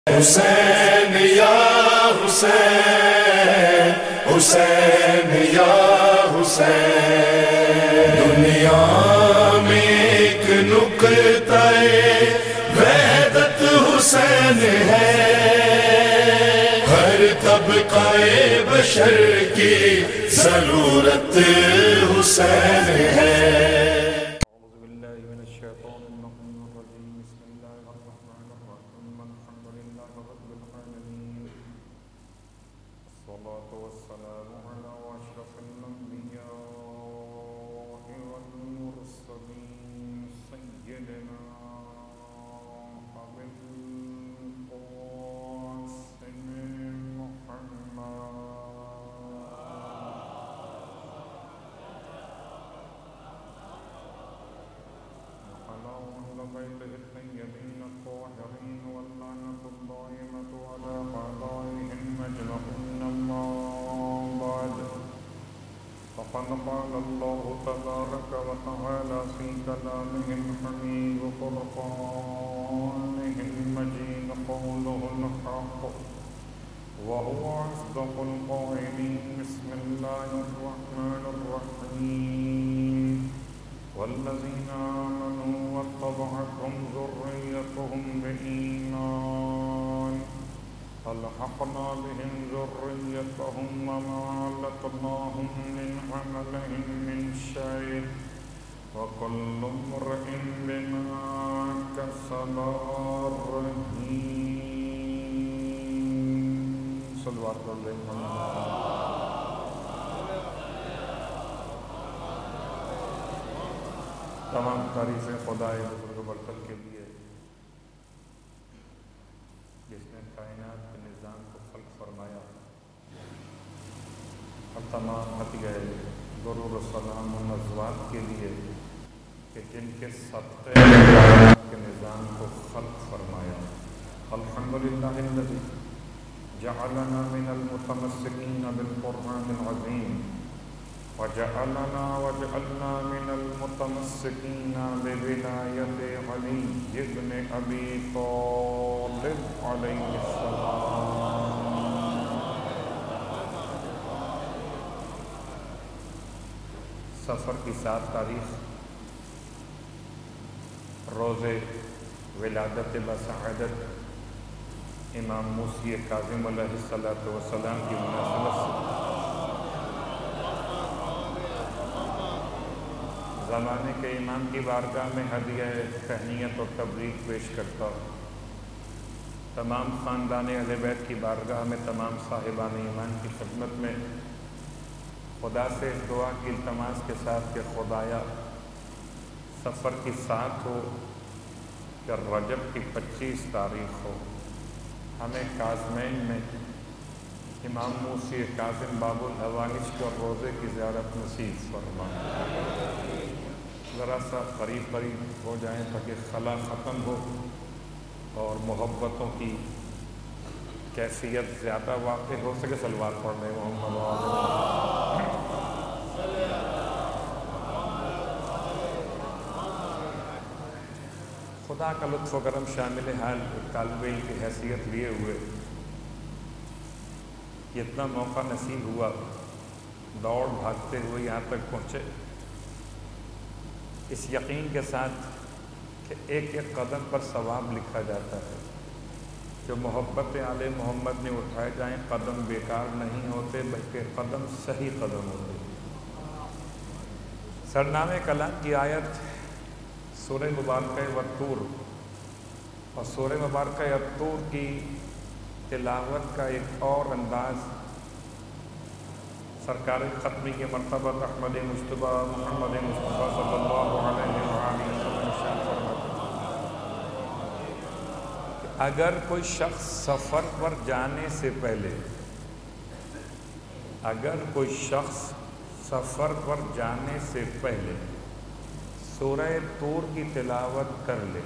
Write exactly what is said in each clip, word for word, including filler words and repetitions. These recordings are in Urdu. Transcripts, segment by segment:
حسین یا حسین، حسین یا حسین، دنیا میں ایک نقطہ وحدت حسین ہے، ہر طبقہ بشر کی ضرورت حسین ہے۔ فقد قال الله تبارك وتعالى في كلامه الحميد وفرقانه المجيد قوله الحق وهو أصدق القائلين بسم الله الرحمن الرحيم والذين آمنوا واتبعتهم ذريتهم بإيمان ألحقنا بهم ذريتهم وما ألتناهم من عملهم من شيء وكل امرئ بما كسب رهين صلوات علیہ تمام تعریفیں خدائے بزرگ برتر کے لیے جس نے کائنات کے نظام کو خلق فرمایا، اور تمام ہتھیے درود و سلام ان ازواج کے لیے کہ جن کے صدقے کائنات کے نظام کو خلق فرمایا۔ الحمدللہ الذی جعلنا من المتمسکین بالقرآن العظیم وجعلنا وجعلنا من المتمسکین بولایت علی ابن ابی طالب علیہ السلام۔ سفر کی سات تاریخ روز ولادت بسعادت امام موسی کاظم علیہ السلام کی مناسبت سے زمانے کے امام کی بارگاہ میں ہدیہ تہنیت اور تبریک پیش کرتا ہوں۔ تمام خاندان اہل بیت کی بارگاہ میں تمام صاحبان ایمان کی خدمت میں خدا سے اس دعا کی التماس کے ساتھ کہ خدایا سفر کی سات ہو یا رجب کی پچیس تاریخ ہو، ہمیں کاظمین میں امام موسی کاظم باب الحوائج کو روزے کی زیارت نصیب فرما، ذرا سا قریب قریب ہو جائیں تاکہ خلا ختم ہو اور محبتوں کی کیفیت زیادہ واقع ہو سکے۔ صلوات پڑھنے محمد خدا کا لطف و کرم شامل حال طالب علم کی حیثیت لیے ہوئے اتنا موقع نصیب ہوا، دوڑ بھاگتے ہوئے یہاں تک پہنچے اس یقین کے ساتھ کہ ایک ایک قدم پر ثواب لکھا جاتا ہے، جو محبت آل محمد میں اٹھائے جائیں قدم بیکار نہیں ہوتے بلکہ قدم صحیح قدم ہوتے۔ سرنامہ کلام کی آیت سورہ مبارکہ والطور، اور سورہ مبارکہ والطور کی تلاوت کا ایک اور انداز سرکار ختمی کے مرتبہ احمد مجتبیٰ محمد مصطفیٰ صلی اللہ علیہ وآلہ وسلم ارشاد فرماتے کہ اگر کوئی شخص سفر پر جانے سے پہلے اگر کوئی شخص سفر پر جانے سے پہلے سورہ طور کی تلاوت کر لے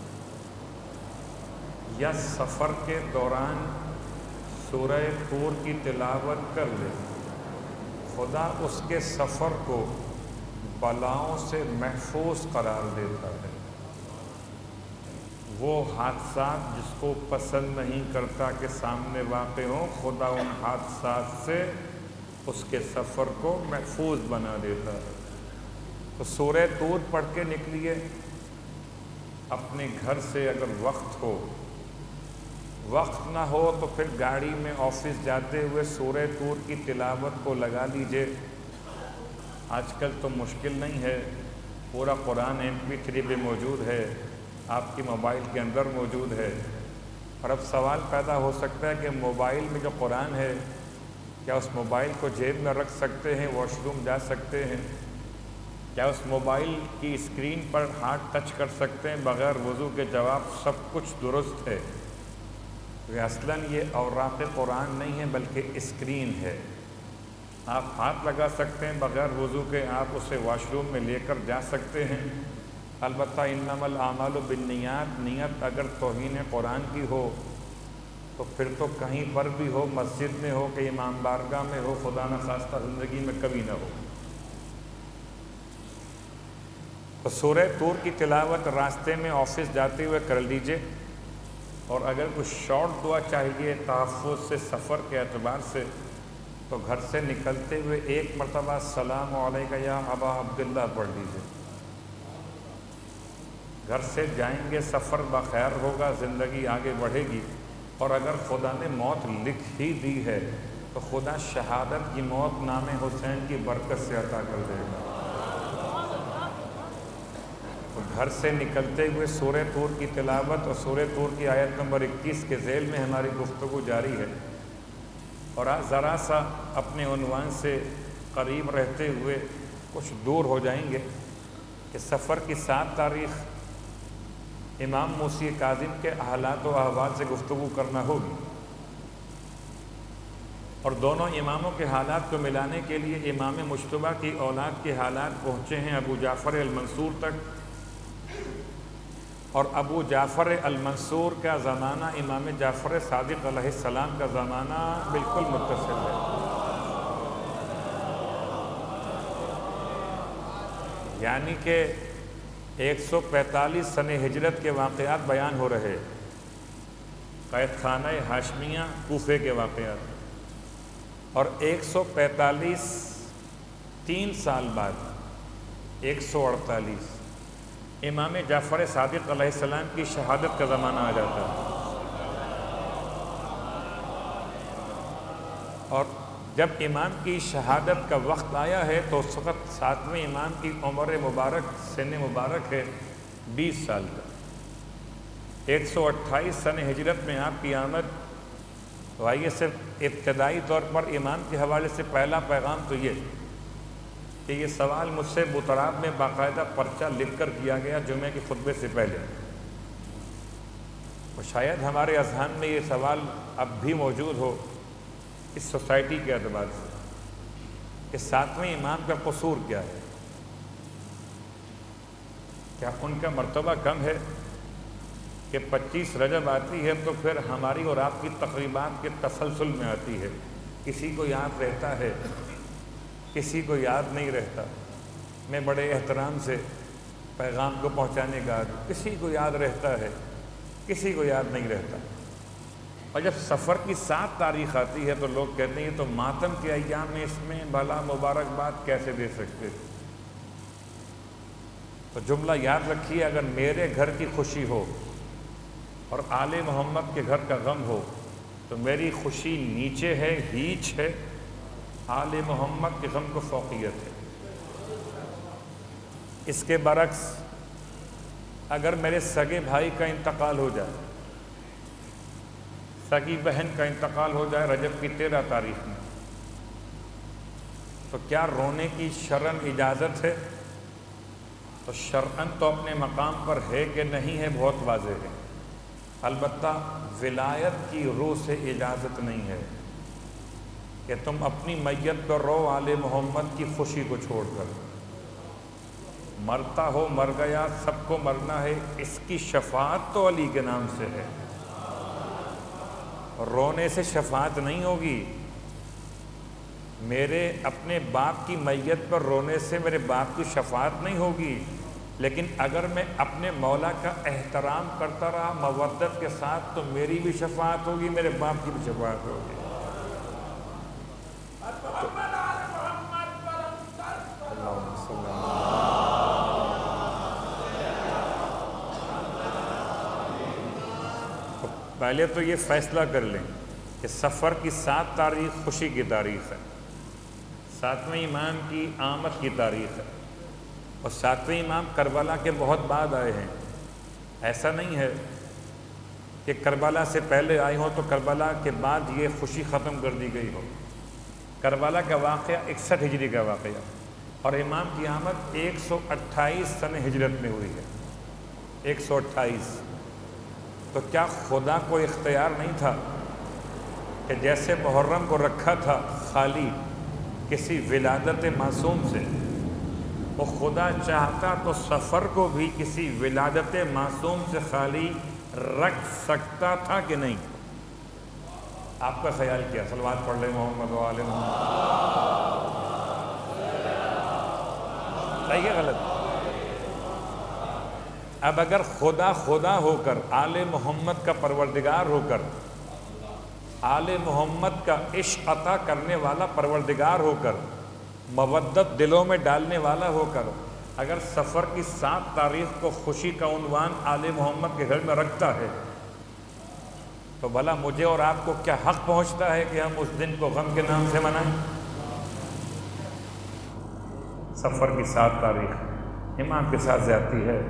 یا سفر کے دوران سورہ طور کی تلاوت کر لے، خدا اس کے سفر کو بلاؤں سے محفوظ قرار دیتا ہے۔ وہ حادثات جس کو پسند نہیں کرتا کہ سامنے واقع ہوں، خدا ان حادثات سے اس کے سفر کو محفوظ بنا دیتا ہے۔ تو سورہ طور پڑھ کے نکلیے اپنے گھر سے، اگر وقت ہو، وقت نہ ہو تو پھر گاڑی میں آفس جاتے ہوئے سورہ طور کی تلاوت کو لگا لیجئے۔ آج کل تو مشکل نہیں ہے، پورا قرآن ایم پی تھری پہ موجود ہے، آپ کی موبائل کے اندر موجود ہے۔ اور اب سوال پیدا ہو سکتا ہے کہ موبائل میں جو قرآن ہے، کیا اس موبائل کو جیب میں رکھ سکتے ہیں، واش روم جا سکتے ہیں؟ کیا اس موبائل کی اسکرین پر ہاتھ ٹچ کر سکتے ہیں بغیر وضو کے؟ جواب سب کچھ درست ہے۔ اصلاً یہ اوراق قرآن نہیں ہے بلکہ اسکرین ہے، آپ ہاتھ لگا سکتے ہیں بغیر وضو کے، آپ اسے واش روم میں لے کر جا سکتے ہیں۔ البتہ انما الاعمال بالنیات، نیت اگر توہین قرآن کی ہو تو پھر تو کہیں پر بھی ہو، مسجد میں ہو کہ امام بارگاہ میں ہو، خدا نخواستہ زندگی میں کبھی نہ ہو۔ تو سورہ طور کی تلاوت راستے میں آفس جاتے ہوئے کر لیجئے، اور اگر کچھ شارٹ دعا چاہیے تحفظ سے، سفر کے اعتبار سے، تو گھر سے نکلتے ہوئے ایک مرتبہ السلام علیکہ یا ابا عبداللہ پڑھ لیجئے۔ گھر سے جائیں گے، سفر بخیر ہوگا، زندگی آگے بڑھے گی، اور اگر خدا نے موت لکھ ہی دی ہے تو خدا شہادت کی موت نام حسین کی برکت سے عطا کر دے گا۔ گھر سے نکلتے ہوئے سورہ طور کی تلاوت اور سورہ طور کی آیت نمبر اکیس کے ذیل میں ہماری گفتگو جاری ہے، اور آج ذرا سا اپنے عنوان سے قریب رہتے ہوئے کچھ دور ہو جائیں گے کہ سفر کی سات تاریخ امام موسی کاظم کے حالات و احوال سے گفتگو کرنا ہوگی، اور دونوں اماموں کے حالات کو ملانے کے لیے امام مجتبیٰ کی اولاد کے حالات پہنچے ہیں ابو جعفر المنصور تک، اور ابو جعفر المنصور کا زمانہ امام جعفر صادق علیہ السلام کا زمانہ بالکل متصل ہے۔ یعنی کہ ایک سو پینتالیس سن ہجرت کے واقعات بیان ہو رہے، قید خانہ ہاشمیہ کوفے کے واقعات، اور ایک سو پینتالیس تین سال بعد ایک سو اڑتالیس امام جعفر صادق علیہ السلام کی شہادت کا زمانہ آ جاتا ہے۔ اور جب امام کی شہادت کا وقت آیا ہے تو اس وقت ساتویں امام کی عمر مبارک، سن مبارک ہے بیس سال کا۔ ایک سو اٹھائیس سن ہجرت میں آپ کی آمد، تو آئیے صرف ابتدائی طور پر امام کے حوالے سے پہلا پیغام تو یہ کہ یہ سوال مجھ سے بطراب میں باقاعدہ پرچہ لکھ کر کیا گیا جمعے کے خطبے سے پہلے، اور شاید ہمارے اذہان میں یہ سوال اب بھی موجود ہو اس سوسائٹی کے اعتبار سے کہ ساتویں امام کا قصور کیا ہے؟ کیا ان کا مرتبہ کم ہے کہ پچیس رجب آتی ہے تو پھر ہماری اور آپ کی تقریبات کے تسلسل میں آتی ہے؟ کسی کو یاد رہتا ہے، کسی کو یاد نہیں رہتا۔ میں بڑے احترام سے پیغام کو پہنچانے کا، کسی کو یاد رہتا ہے، کسی کو یاد نہیں رہتا۔ اور جب سفر کی سات تاریخ آتی ہے تو لوگ کہتے ہیں یہ تو ماتم کے ایام میں اس میں بھلا مبارکباد کیسے دے سکتے؟ تو جملہ یاد رکھیے، اگر میرے گھر کی خوشی ہو اور آل محمد کے گھر کا غم ہو تو میری خوشی نیچے ہے، ہیچ ہے، آل محمد کے غم کو فوقیت ہے۔ اس کے برعکس اگر میرے سگے بھائی کا انتقال ہو جائے، سگی بہن کا انتقال ہو جائے رجب کی تیرہ تاریخ میں، تو کیا رونے کی شرعاً اجازت ہے؟ تو شرعاً تو اپنے مقام پر ہے کہ نہیں ہے بہت واضح ہے، البتہ ولایت کی روح سے اجازت نہیں ہے کہ تم اپنی میت پر رو آل محمد کی خوشی کو چھوڑ کر۔ مرتا ہو مر گیا، سب کو مرنا ہے، اس کی شفاعت تو علی کے نام سے ہے، رونے سے شفاعت نہیں ہوگی۔ میرے اپنے باپ کی میت پر رونے سے میرے باپ کی شفاعت نہیں ہوگی، لیکن اگر میں اپنے مولا کا احترام کرتا رہا مودت کے ساتھ تو میری بھی شفاعت ہوگی، میرے باپ کی بھی شفاعت ہوگی۔ پہلے تو یہ فیصلہ کر لیں کہ سفر کی سات تاریخ خوشی کی تاریخ ہے، ساتویں امام کی آمد کی تاریخ ہے، اور ساتویں امام کربلا کے بہت بعد آئے ہیں۔ ایسا نہیں ہے کہ کربلا سے پہلے آئے ہوں تو کربلا کے بعد یہ خوشی ختم کر دی گئی ہو۔ کربلا کا واقعہ اکسٹھ ہجری کا واقعہ، اور امام کی آمد ایک سو اٹھائیس سن ہجرت میں ہوئی ہے، ایک سو اٹھائیس۔ تو کیا خدا کو اختیار نہیں تھا کہ جیسے محرم کو رکھا تھا خالی کسی ولادت معصوم سے، وہ خدا چاہتا تو سفر کو بھی کسی ولادت معصوم سے خالی رکھ سکتا تھا کہ نہیں؟ آپ کا خیال کیا؟ صلوات پڑھ لیں محمد و آل محمد۔ صحیح ہے غلط؟ اب اگر خدا خدا ہو کر آل محمد کا پروردگار ہو کر، آل محمد کا عشق عطا کرنے والا پروردگار ہو کر، مودت دلوں میں ڈالنے والا ہو کر، اگر سفر کی سات تاریخ کو خوشی کا عنوان آل محمد کے گھر میں رکھتا ہے تو بھلا مجھے اور آپ کو کیا حق پہنچتا ہے کہ ہم اس دن کو غم کے نام سے منائیں؟ سفر کی سات تاریخ امام کے ساتھ زیادتی ہے،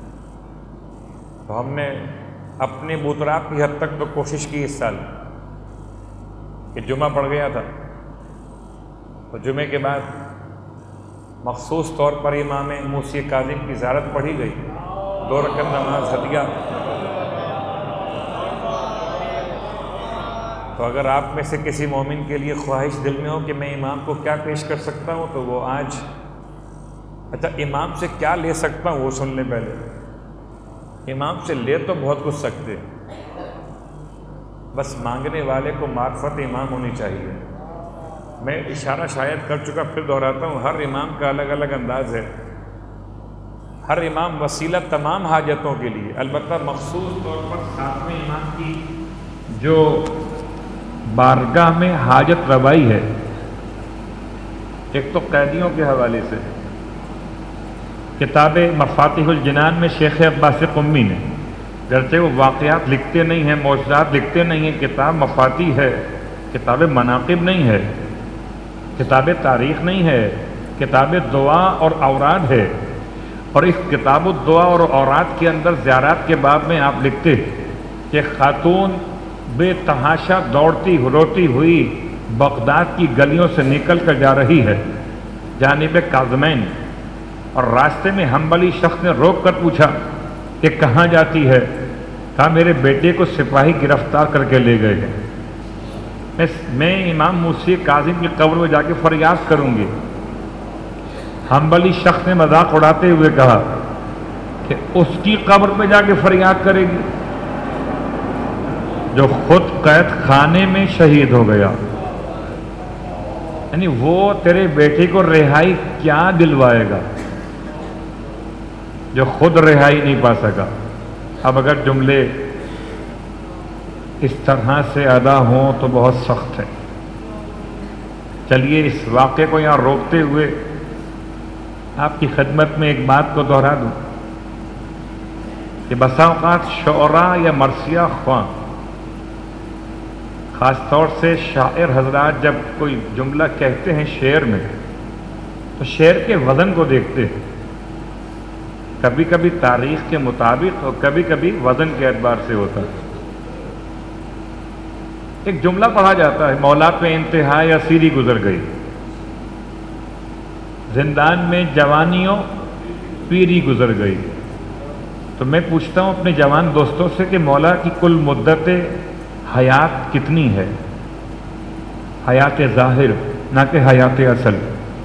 تو ہم نے اپنے بوتراب کی حد تک تو کوشش کی اس سال کہ جمعہ پڑ گیا تھا تو جمعے کے بعد مخصوص طور پر امام موسی کاظم کی زیارت پڑھی گئی، دو رکعت نماز ہدیہ۔ تو اگر آپ میں سے کسی مومن کے لیے خواہش دل میں ہو کہ میں امام کو کیا پیش کر سکتا ہوں تو وہ آج، اچھا امام سے کیا لے سکتا ہوں وہ سن لیں پہلے۔ امام سے لے تو بہت کچھ سکتے، بس مانگنے والے کو معرفت امام ہونی چاہیے۔ میں اشارہ شاید کر چکا، پھر دہراتا ہوں، ہر امام کا الگ الگ انداز ہے، ہر امام وسیلہ تمام حاجتوں کے لیے، البتہ مخصوص طور پر ساتویں امام کی جو بارگاہ میں حاجت روائی ہے، ایک تو قیدیوں کے حوالے سے کتاب مفاتیح الجنان میں شیخ عباس قمی نے، گرچہ وہ واقعات لکھتے نہیں ہیں، معجزات لکھتے نہیں ہیں، کتاب مفاتیح ہے، کتاب مناقب نہیں ہے، کتاب تاریخ نہیں ہے، کتاب دعا اور اوراد ہے، اور اس کتاب الدعا اور اوراد کے اندر زیارات کے باب میں آپ لکھتے کہ خاتون بے تحاشا دوڑتی ہروتی ہوئی بغداد کی گلیوں سے نکل کر جا رہی ہے جانب کاظمین، اور راستے میں حنبلی شخص نے روک کر پوچھا کہ کہاں جاتی ہے؟ کہا میرے بیٹے کو سپاہی گرفتار کر کے لے گئے ہیں، میں امام موسی کاظم کی قبر میں جا کے فریاد کروں گی۔ حنبلی شخص نے مذاق اڑاتے ہوئے کہا کہ اس کی قبر پہ جا کے فریاد کرے گی جو خود قید خانے میں شہید ہو گیا؟ یعنی وہ تیرے بیٹے کو رہائی کیا دلوائے گا جو خود رہائی نہیں پا سکا؟ اب اگر جملے اس طرح سے ادا ہوں تو بہت سخت ہے۔ چلیے اس واقعے کو یہاں روکتے ہوئے آپ کی خدمت میں ایک بات کو دہرا دوں کہ بسا اوقات شعراء یا مرثیہ خواں، خاص طور سے شاعر حضرات جب کوئی جملہ کہتے ہیں شعر میں تو شعر کے وزن کو دیکھتے ہیں، کبھی کبھی تاریخ کے مطابق اور کبھی کبھی وزن کے اعتبار سے ہوتا ہے۔ ایک جملہ پڑھا جاتا ہے، مولا پہ انتہائی اسیری گزر گئی، زندان میں جوانیوں پیری گزر گئی۔ تو میں پوچھتا ہوں اپنے جوان دوستوں سے کہ مولا کی کل مدت حیات کتنی ہے؟ حیات ظاہر نہ کہ حیات اصل۔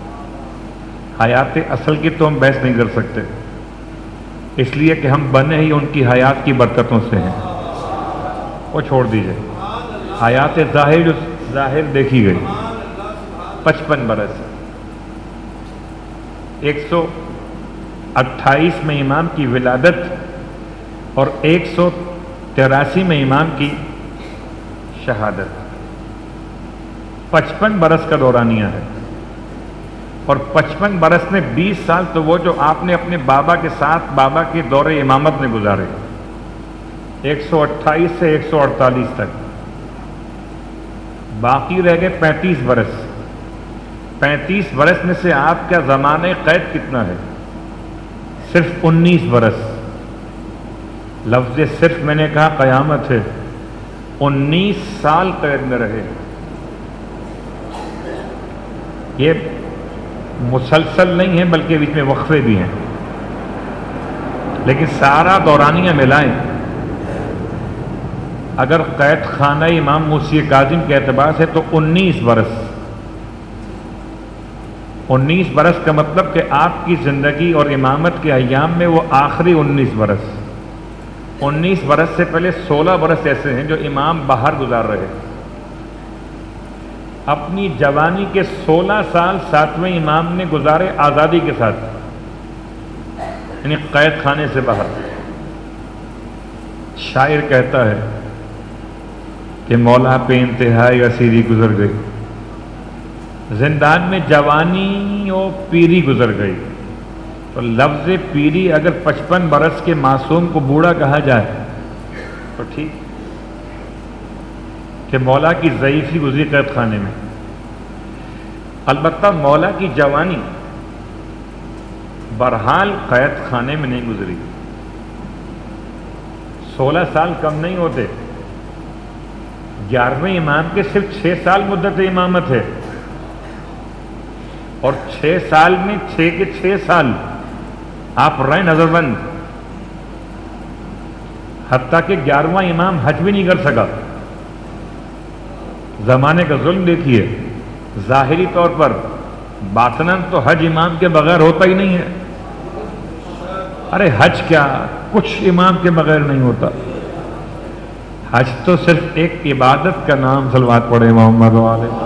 حیات اصل کی تو ہم بحث نہیں کر سکتے، اس لیے کہ ہم بنے ہی ان کی حیات کی برکتوں سے ہیں، وہ چھوڑ دیجئے۔ حیات ظاہر جو ظاہر دیکھی گئی پچپن برس، ایک سو اٹھائیس میں امام کی ولادت اور ایک سو تراسی میں امام کی شہادت، پچپن برس کا دورانیہ ہے، اور پچپن برس میں بیس سال تو وہ جو آپ نے اپنے بابا کے ساتھ بابا کے دور امامت میں گزارے، ایک سو اٹھائیس سے ایک سو اڑتالیس تک، باقی رہ گئے پینتیس برس۔ پینتیس برس میں سے آپ کا زمانہ قید کتنا ہے؟ صرف انیس برس۔ لفظ صرف میں نے کہا قیامت ہے، انیس سال قید میں رہے۔ یہ مسلسل نہیں ہے بلکہ بیچ میں وقفے بھی ہیں، لیکن سارا دورانیہ ملائیں اگر قید خانہ امام موسی کاظم کے اعتبار سے تو انیس برس۔ انیس برس کا مطلب کہ آپ کی زندگی اور امامت کے ایام میں وہ آخری انیس برس۔ انیس برس سے پہلے سولہ برس ایسے ہیں جو امام باہر گزار رہے۔ اپنی جوانی کے سولہ سال ساتویں امام نے گزارے آزادی کے ساتھ، یعنی قید خانے سے باہر۔ شاعر کہتا ہے کہ مولا پہ انتہائی اسیری گزر گئی، زندان میں جوانی و پیری گزر گئی۔ تو لفظ پیری اگر پچپن برس کے معصوم کو بوڑھا کہا جائے تو ٹھیک، کہ مولا کی ضعیفی گزری قید خانے میں۔ البتہ مولا کی جوانی بہرحال قید خانے میں نہیں گزری۔ سولہ سال کم نہیں ہوتے، گیارہویں امام کے صرف چھ سال مدت امامت ہے، اور چھ سال میں چھ کے چھ سال آپ رہے نظر بند، حتیٰ کہ گیارہواں امام حج بھی نہیں کر سکا۔ زمانے کا ظلم دیکھیے، ظاہری طور پر، باطناً تو حج امام کے بغیر ہوتا ہی نہیں ہے۔ ارے حج کیا، کچھ امام کے بغیر نہیں ہوتا۔ حج تو صرف ایک عبادت کا نام، صلوات پڑھے محمد علیہ۔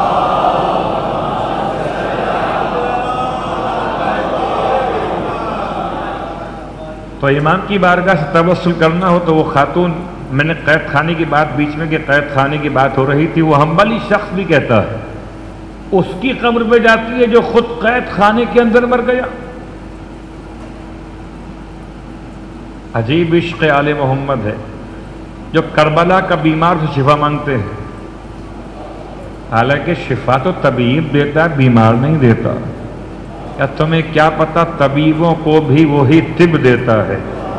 تو امام کی بارگاہ سے توسل کرنا ہو تو وہ خاتون، میں نے قید خانے کی بات بیچ میں کہ قید خانے کی بات ہو رہی تھی، وہ حنبلی شخص بھی کہتا ہے اس کی قبر پہ جاتی ہے جو خود قید خانے کے اندر مر گیا۔ عجیب عشق آل محمد ہے، جو کربلا کا بیمار سے شفا مانگتے ہیں، حالانکہ شفا تو طبیب دیتا ہے، بیمار نہیں دیتا۔ یا تمہیں کیا پتا طبیبوں کو بھی وہی طب دیتا ہے۔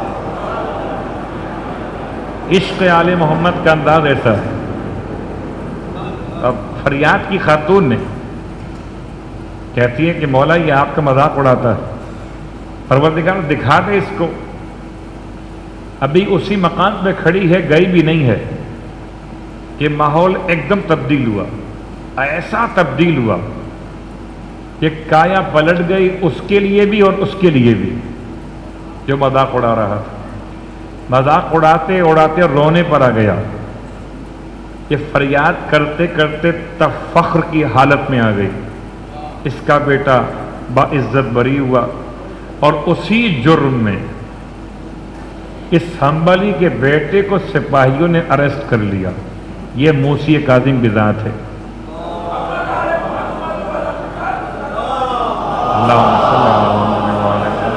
عشق آل محمد کا انداز ایسا ہے۔ اب فریاد کی خاتون نے کہتی ہے کہ مولا یہ آپ کا مذاق اڑاتا ہے، پروردگار دکھا دے اس کو۔ ابھی اسی مقام پہ کھڑی ہے، گئی بھی نہیں ہے کہ ماحول ایک دم تبدیل ہوا، ایسا تبدیل ہوا کہ کایا پلٹ گئی، اس کے لیے بھی اور اس کے لیے بھی جو مذاق اڑا رہا تھا۔ مذاق اڑاتے اڑاتے رونے پر آ گیا، یہ فریاد کرتے کرتے تب فخر کی حالت میں آ گئی۔ اس کا بیٹا باعزت بری ہوا، اور اسی جرم میں اس حنبلی کے بیٹے کو سپاہیوں نے اریسٹ کر لیا۔ یہ موسی کاظم کی ذات ہے۔ اللہم صلی اللہ علیہ وسلم۔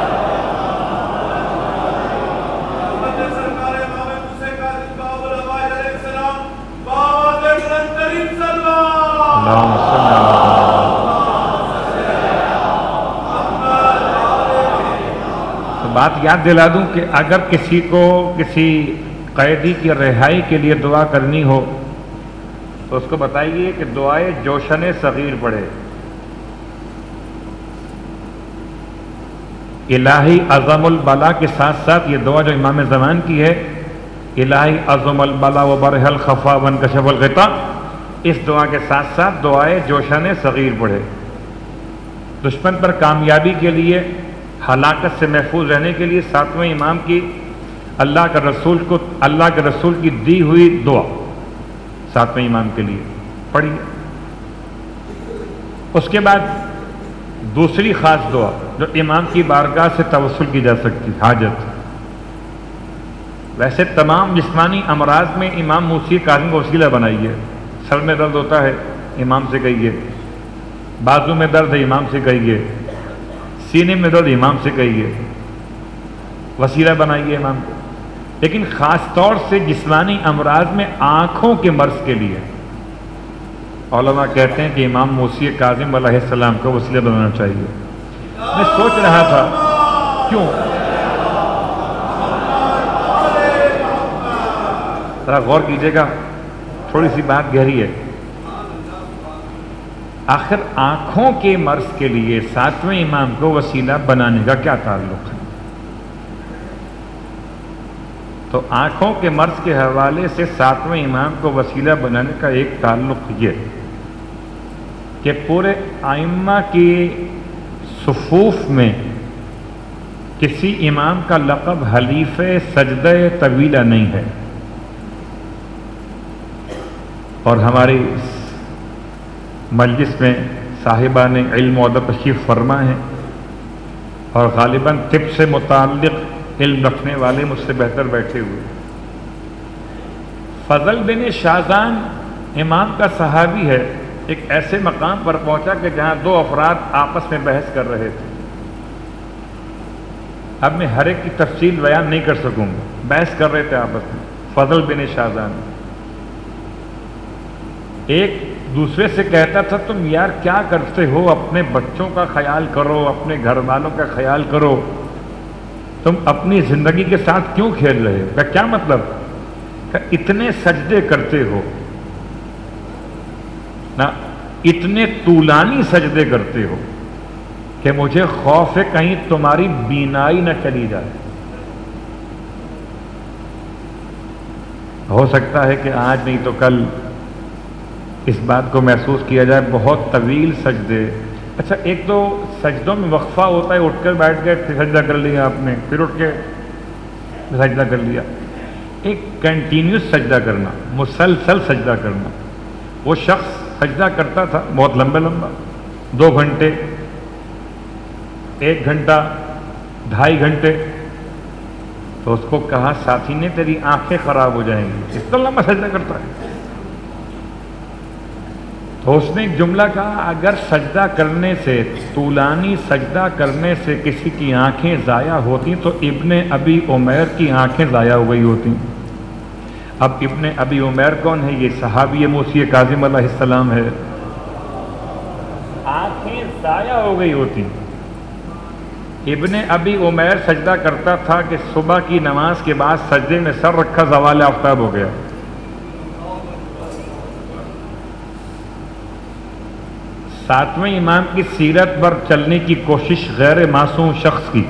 اللہم صلی اللہ بات یاد دلا دوں کہ اگر کسی کو کسی قیدی کی رہائی کے لیے دعا کرنی ہو تو اس کو بتائیے کہ دعائے جوشن صغیر پڑھے، الہی عظم البلا کے ساتھ ساتھ یہ دعا جو امام زمان کی ہے، الہی عظم البلا و برح الخفا وانکشف الغطاء، اس دعا کے ساتھ ساتھ دعائے جوشن صغیر پڑھے۔ دشمن پر کامیابی کے لیے، ہلاکت سے محفوظ رہنے کے لیے ساتویں امام کی اللہ کا رسول کو اللہ کے رسول کی دی ہوئی دعا ساتویں امام کے لیے پڑھیے۔ اس کے بعد دوسری خاص دعا جو امام کی بارگاہ سے توسل کی جا سکتی، حاجت۔ ویسے تمام جسمانی امراض میں امام موسی کاظم کا وسیلہ بنائیے۔ سر میں درد ہوتا ہے، امام سے کہیے، بازو میں درد ہے، امام سے کہیے، سینے میں درد، امام سے کہیے، وسیلہ بنائیے امام کو۔ لیکن خاص طور سے جسمانی امراض میں آنکھوں کے مرض کے لیے علماء کہتے ہیں کہ امام موسی کاظم علیہ السلام کو وسیلہ بنانا چاہیے۔ میں سوچ رہا تھا کیوں، ذرا غور کیجیے گا، تھوڑی سی بات گہری ہے۔ آخر آنکھوں کے مرض کے لیے ساتویں امام کو وسیلہ بنانے کا کیا تعلق ہے؟ تو آنکھوں کے مرض کے حوالے سے ساتویں امام کو وسیلہ بنانے کا ایک تعلق یہ کہ پورے ائمہ کی صفوف میں کسی امام کا لقب حلیف سجدہ طویلہ نہیں ہے، اور ہماری مجلس میں صاحبان علم و ادب تشریف فرما ہیں اور غالباً طب سے متعلق علم رکھنے والے مجھ سے بہتر بیٹھے ہوئے۔ فضل بن شاذان امام کا صحابی ہے، ایک ایسے مقام پر پہنچا کہ جہاں دو افراد آپس میں بحث کر رہے تھے۔ اب میں ہر ایک کی تفصیل بیان نہیں کر سکوں گا، بحث کر رہے تھے آپس میں۔ فضل بن شاذان ایک دوسرے سے کہتا تھا تم یار کیا کرتے ہو، اپنے بچوں کا خیال کرو، اپنے گھر والوں کا خیال کرو، تم اپنی زندگی کے ساتھ کیوں کھیل رہے ہو؟ کہ کیا مطلب کہ اتنے سجدے کرتے ہو نا، اتنے طولانی سجدے کرتے ہو کہ مجھے خوف ہے کہیں تمہاری بینائی نہ چلی جائے۔ ہو سکتا ہے کہ آج نہیں تو کل اس بات کو محسوس کیا جائے، بہت طویل سجدے۔ اچھا ایک تو سجدوں میں وقفہ ہوتا ہے، اٹھ کر بیٹھ گئے پھر سجدہ کر لیا آپ نے، پھر اٹھ کے سجدہ کر لیا۔ ایک کنٹینیوس سجدہ کرنا، مسلسل سجدہ کرنا۔ وہ شخص سجدہ کرتا تھا بہت لمبا لمبا، دو گھنٹے، ایک گھنٹہ، ڈھائی گھنٹے، تو اس کو کہا ساتھی نے تیری آنکھیں خراب ہو جائیں گی، اتنا لمبا سجدہ کرتا ہے۔ تو اس نے ایک جملہ کہا اگر سجدہ کرنے سے، طولانی سجدہ کرنے سے کسی کی آنکھیں ضائع ہوتی تو ابن ابی عمیر کی آنکھیں ضائع ہو گئی ہوتی۔ اب ابن ابی عمیر کون ہے؟ یہ صحابی موسی کاظم علیہ السلام ہے۔ آنکھیں ضائع ہو گئی ہوتی۔ ابن ابی عمیر سجدہ کرتا تھا کہ صبح کی نماز کے بعد سجدے میں سر رکھا زوال آفتاب ہو گیا۔ ساتویں امام کی سیرت پر چلنے کی کوشش غیر معصوم شخص کی،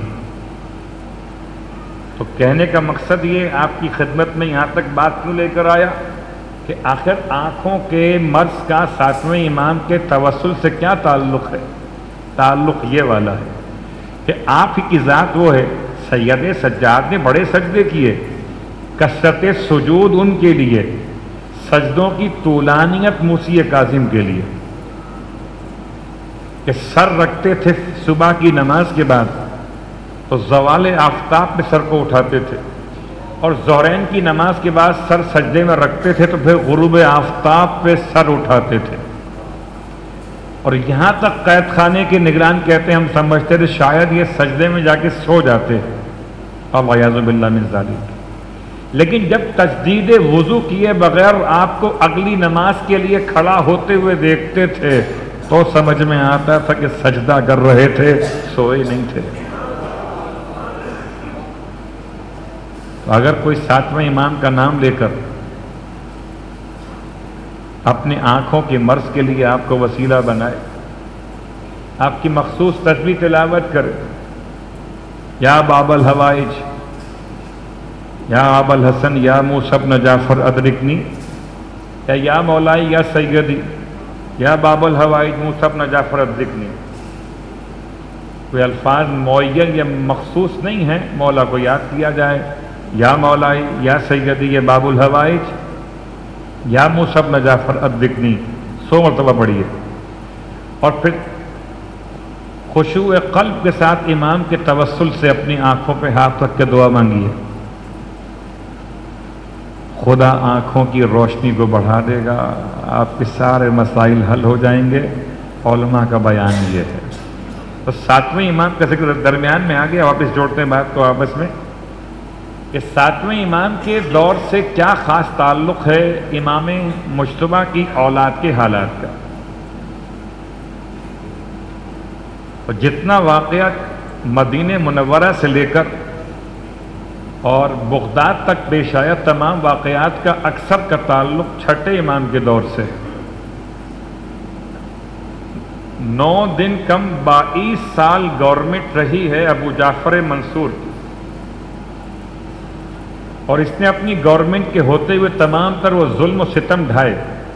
تو کہنے کا مقصد یہ آپ کی خدمت میں یہاں تک بات کیوں لے کر آیا کہ آخر آنکھوں کے مرض کا ساتویں امام کے توسل سے کیا تعلق ہے؟ تعلق یہ والا ہے کہ آپ ہی کی ذات وہ ہے، سید سجاد نے بڑے سجدے کیے، کثرت سجود ان کے لیے، سجدوں کی طولانیت موسی کاظم کے لیے کہ سر رکھتے تھے صبح کی نماز کے بعد تو زوال آفتاب پہ سر کو اٹھاتے تھے، اور ظہرین کی نماز کے بعد سر سجدے میں رکھتے تھے تو پھر غروب آفتاب پہ سر اٹھاتے تھے، اور یہاں تک قید خانے کے نگران کہتے ہیں ہم سمجھتے تھے شاید یہ سجدے میں جا کے سو جاتے، والعیاذ باللہ من ذالک۔ لیکن جب تجدید وضو کیے بغیر آپ کو اگلی نماز کے لیے کھڑا ہوتے ہوئے دیکھتے تھے تو سمجھ میں آتا تھا کہ سجدہ کر رہے تھے، سوئے نہیں تھے۔ تو اگر کوئی ساتویں امام کا نام لے کر اپنے آنکھوں کے مرض کے لیے آپ کو وسیلہ بنائے، آپ کی مخصوص تسبیح تلاوت کرے، یا باب الحوائج، یا ابا الحسن، یا موسی بن جعفر ادرکنی، یا یا مولائی یا سیدی، یا باب الحوائج موسی بن جعفر ادرکنی، کوئی الفاظ معین یا مخصوص نہیں ہیں، مولا کو یاد کیا جائے، یا مولائی یا سیدی یا باب الحوائج یا موسی بن جعفر ادرکنی، سو مرتبہ پڑھیے، اور پھر خشوع قلب کے ساتھ امام کے توسل سے اپنی آنکھوں پہ ہاتھ رکھ کے دعا مانگیے، خدا آنکھوں کی روشنی کو بڑھا دے گا، آپ کے سارے مسائل حل ہو جائیں گے۔ علماء کا بیان یہ ہے۔ تو ساتویں امام کا ذکر درمیان میں آ گیا، واپس جوڑتے ہیں بات کو آپس میں کہ ساتویں امام کے دور سے کیا خاص تعلق ہے امام مجتبیٰ کی اولاد کے حالات کا۔ اور جتنا واقعہ مدینہ منورہ سے لے کر اور بغداد تک پیش آیا، تمام واقعات کا اکثر کا تعلق چھٹے امام کے دور سے۔ نو دن کم بائیس سال گورنمنٹ رہی ہے ابو جعفر منصور کی، اور اس نے اپنی گورنمنٹ کے ہوتے ہوئے تمام تر وہ ظلم و ستم ڈھائے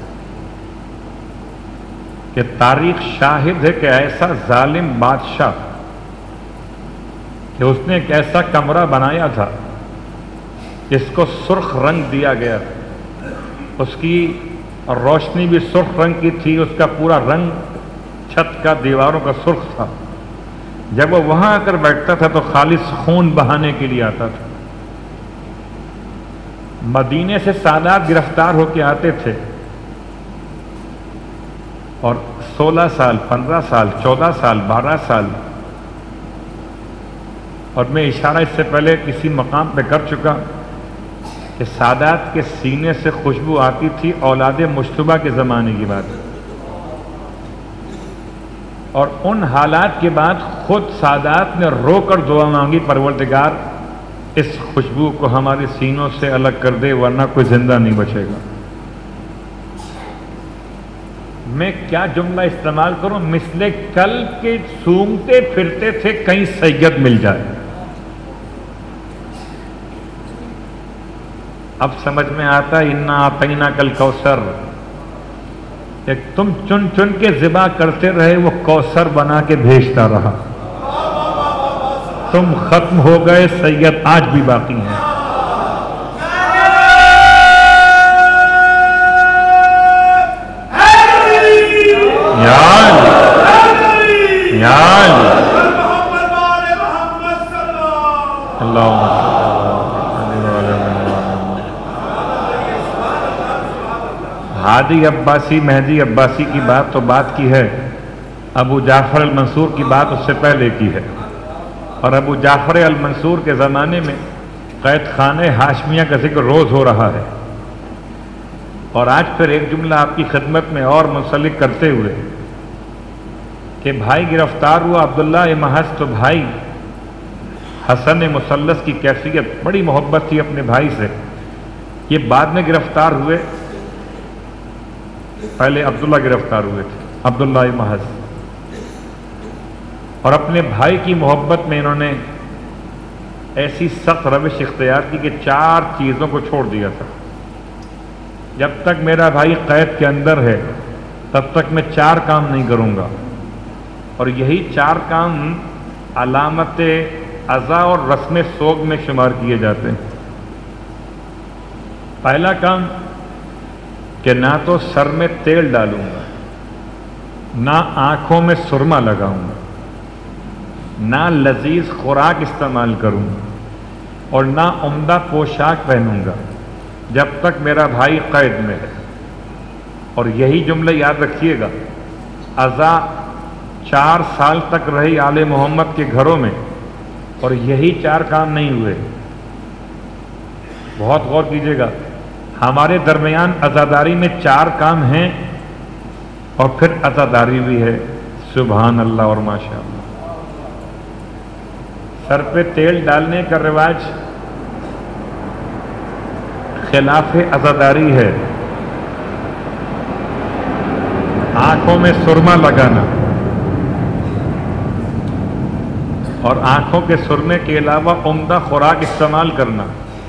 کہ تاریخ شاہد ہے کہ ایسا ظالم بادشاہ کہ اس نے ایک ایسا کمرہ بنایا تھا جس کو سرخ رنگ دیا گیا، اس کی روشنی بھی سرخ رنگ کی تھی، اس کا پورا رنگ چھت کا دیواروں کا سرخ تھا۔ جب وہ وہاں آ کر بیٹھتا تھا تو خالص خون بہانے کے لیے آتا تھا۔ مدینے سے سادات گرفتار ہو کے آتے تھے، اور سولہ سال، پندرہ سال، چودہ سال، بارہ سال، اور میں اشارہ اس سے پہلے کسی مقام پہ کر چکا کہ سادات کے سینے سے خوشبو آتی تھی، اولاد مجتبیٰ کے زمانے کی بات ہے۔ اور ان حالات کے بعد خود سادات نے رو کر دعا مانگی، پروردگار اس خوشبو کو ہمارے سینوں سے الگ کر دے ورنہ کوئی زندہ نہیں بچے گا۔ میں کیا جملہ استعمال کروں، مثل کل کے سونگتے پھرتے تھے کہیں سید مل جائے۔ اب سمجھ میں آتا ہے انا اعطیناک کل کوثر، کہ تم چن چن کے ذبح کرتے رہے، وہ کوثر بنا کے بھیجتا رہا۔ تم ختم ہو گئے، سید آج بھی باقی ہیں۔ یا یا اللہ ہادی عباسی مہدی عباسی کی بات تو بات کی ہے، ابو جعفر المنصور کی بات اس سے پہلے کی ہے، اور ابو جعفر المنصور کے زمانے میں قید خانہ ہاشمیہ کا ذکر روز ہو رہا ہے۔ اور آج پھر ایک جملہ آپ کی خدمت میں اور منسلک کرتے ہوئے کہ بھائی گرفتار ہوا عبداللہ محض، تو بھائی حسن مثلث کی کیفیت بڑی محبت تھی اپنے بھائی سے، یہ بعد میں گرفتار ہوئے، پہلے عبداللہ گرفتار ہوئے تھے، عبداللہ محض، اور اپنے بھائی کی محبت میں انہوں نے ایسی سخت روش اختیار کی کہ چار چیزوں کو چھوڑ دیا تھا۔ جب تک میرا بھائی قید کے اندر ہے تب تک میں چار کام نہیں کروں گا، اور یہی چار کام علامت عزا اور رسم سوگ میں شمار کیے جاتے ہیں۔ پہلا کام کہ نہ تو سر میں تیل ڈالوں گا، نہ آنکھوں میں سرما لگاؤں گا، نہ لذیذ خوراک استعمال کروں گا، اور نہ عمدہ پوشاک پہنوں گا جب تک میرا بھائی قید میں ہے۔ اور یہی جملہ یاد رکھیے گا، عزا چار سال تک رہی آل محمد کے گھروں میں، اور یہی چار کام نہیں ہوئے۔ بہت غور کیجیے گا، ہمارے درمیان عزاداری میں چار کام ہیں اور پھر عزاداری بھی ہے، سبحان اللہ اور ماشاء اللہ۔ سر پہ تیل ڈالنے کا رواج خلاف عزاداری ہے، آنکھوں میں سرما لگانا اور آنکھوں کے سرمے کے علاوہ عمدہ خوراک استعمال کرنا۔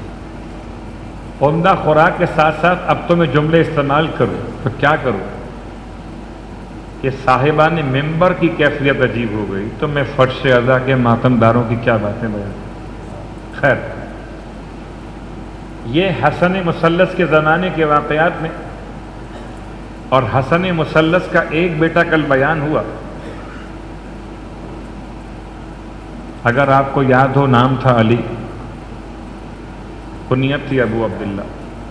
عمدہ خوراک کے ساتھ ساتھ اب تو میں جملے استعمال کروں تو کیا کروں کہ صاحبان ممبر کی کیفیت عجیب ہو گئی، تو میں فرش عزا کے ماتم داروں کی کیا باتیں بیان۔ خیر، یہ حسن مثلث کے زمانے کے واقعات میں، اور حسن مثلث کا ایک بیٹا کل بیان ہوا اگر آپ کو یاد ہو نام تھا علی، کنیت تھی ابو عبداللہ،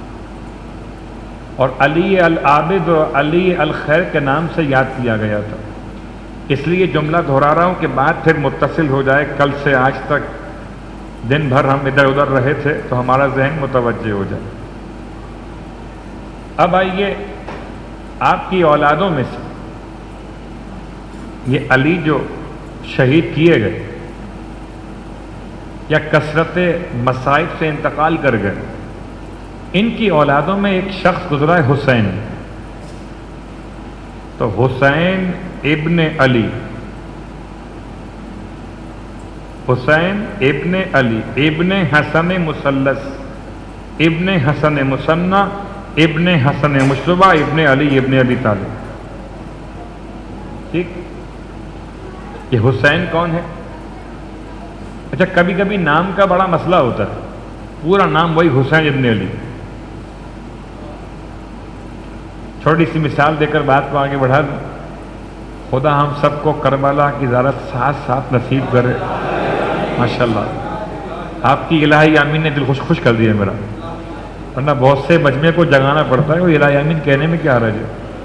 اور علی العابد اور علی الخیر کے نام سے یاد کیا گیا تھا. اس لیے جملہ دہرا رہا ہوں کہ بات پھر متصل ہو جائے. کل سے آج تک دن بھر ہم ادھر ادھر رہے تھے تو ہمارا ذہن متوجہ ہو جائے. اب آئیے آپ کی اولادوں میں سے یہ علی جو شہید کیے گئے یا کثرت مصائب سے انتقال کر گئے، ان کی اولادوں میں ایک شخص گزرا ہے حسین. تو حسین ابن علی، حسین ابن علی ابن حسن مثلث ابن حسن مثنى ابن حسن مشتبہ ابن علی ابن ابی طالب. ٹھیک، یہ حسین کون ہے؟ اچھا، کبھی کبھی نام کا بڑا مسئلہ ہوتا ہے، پورا نام وہی حسین ابن علی. چھوٹی سی مثال دے کر بات کو آگے بڑھا دوں. خدا ہم سب کو کربلا کی زیارت ساتھ ساتھ نصیب کرے. ماشاءاللہ آپ کی الہی آمین نے دل خوش خوش کر دیا میرا، ورنہ بہت سے مجمع کو جگانا پڑتا ہے وہ الہی آمین کہنے میں کیا حرج ہے.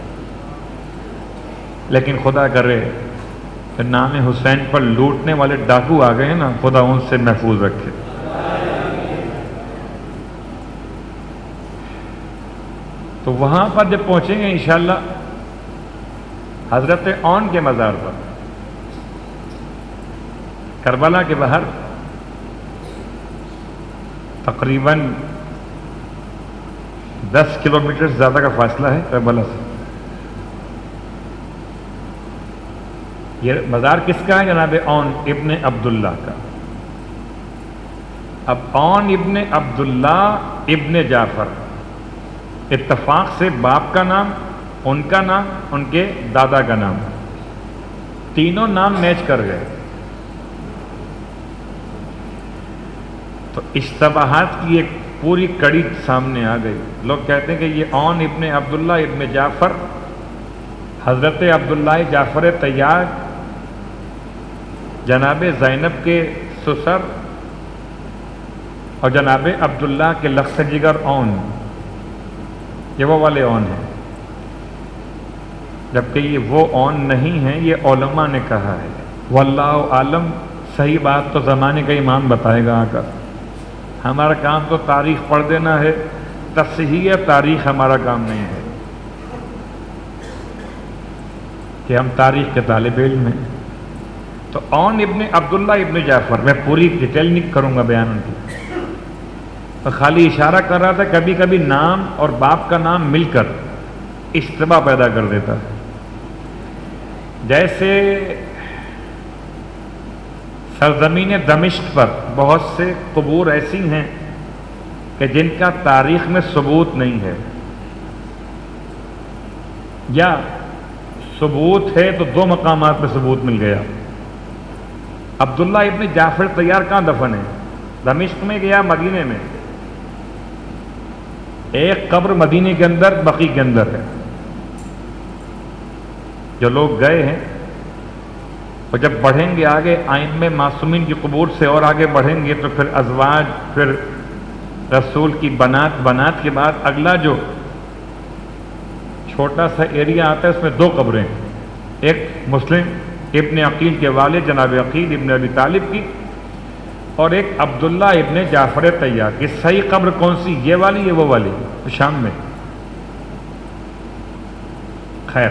لیکن خدا کرے کہ نام حسین پر لوٹنے والے ڈاکو آ گئے ہیں نا، خدا ان سے محفوظ رکھے. تو وہاں پر جب پہنچیں گے انشاءاللہ حضرت اون کے مزار پر، کربلا کے باہر تقریباً دس کلومیٹر سے زیادہ کا فاصلہ ہے کربلا سے. یہ مزار کس کا ہے؟ جناب اون ابن عبداللہ کا. اب اون ابن عبداللہ ابن جعفر، اتفاق سے باپ کا نام، ان کا نام، ان کے دادا کا نام، تینوں نام میچ کر گئے. تو اشتباہات کی ایک پوری کڑی سامنے آ گئی. لوگ کہتے ہیں کہ یہ اون ابن عبداللہ ابن جعفر حضرت عبداللہ جعفر طیار جناب زینب کے سسر اور جناب عبداللہ کے لخت جگر اون، یہ وہ والے اون ہیں. جبکہ یہ وہ اون نہیں ہیں، یہ علماء نے کہا ہے. واللہ عالم، صحیح بات تو زمانے کا امام بتائے گا. آقا ہمارا کام تو تاریخ پڑھ دینا ہے، تصحیح تاریخ ہمارا کام نہیں ہے کہ ہم تاریخ کے طالب علم ہیں. تو اون ابن عبداللہ ابن جعفر، میں پوری ڈیٹیل نہیں کروں گا بیان ان کی، تو خالی اشارہ کر رہا تھا کبھی کبھی نام اور باپ کا نام مل کر اشتباہ پیدا کر دیتا ہے. جیسے سرزمین دمشق پر بہت سے قبور ایسی ہیں کہ جن کا تاریخ میں ثبوت نہیں ہے، یا ثبوت ہے تو دو مقامات پہ ثبوت مل گیا. عبداللہ ابن جعفر طیار کہاں دفن ہے؟ دمشق میں گیا مدینے میں؟ ایک قبر مدینے کے اندر بقیع کے اندر ہے. جو لوگ گئے ہیں اور جب بڑھیں گے آگے ائمہ معصومین کی قبور سے اور آگے بڑھیں گے تو پھر ازواج، پھر رسول کی بنات، بنات کے بعد اگلا جو چھوٹا سا ایریا آتا ہے اس میں دو قبریں، ایک مسلم ابن عقیل کے والد جناب عقیل ابن ابی طالب کی، اور ایک عبداللہ ابن جعفر طیار کی. صحیح قبر کون سی؟ یہ والی، یہ وہ والی شام میں. خیر،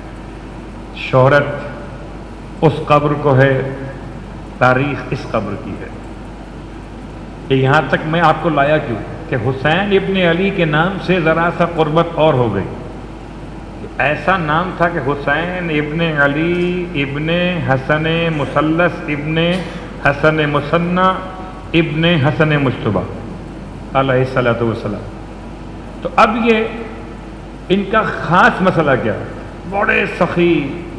شہرت اس قبر کو ہے، تاریخ اس قبر کی ہے. کہ یہاں تک میں آپ کو لایا کیوں کہ حسین ابن علی کے نام سے ذرا سا قربت اور ہو گئی. ایسا نام تھا کہ حسین ابن علی ابن حسن مثلث ابن حسن مثنى ابن حسن مشتبہ علیہ الصلوۃ والسلام. تو اب یہ ان کا خاص مسئلہ کیا؟ بڑے سخی،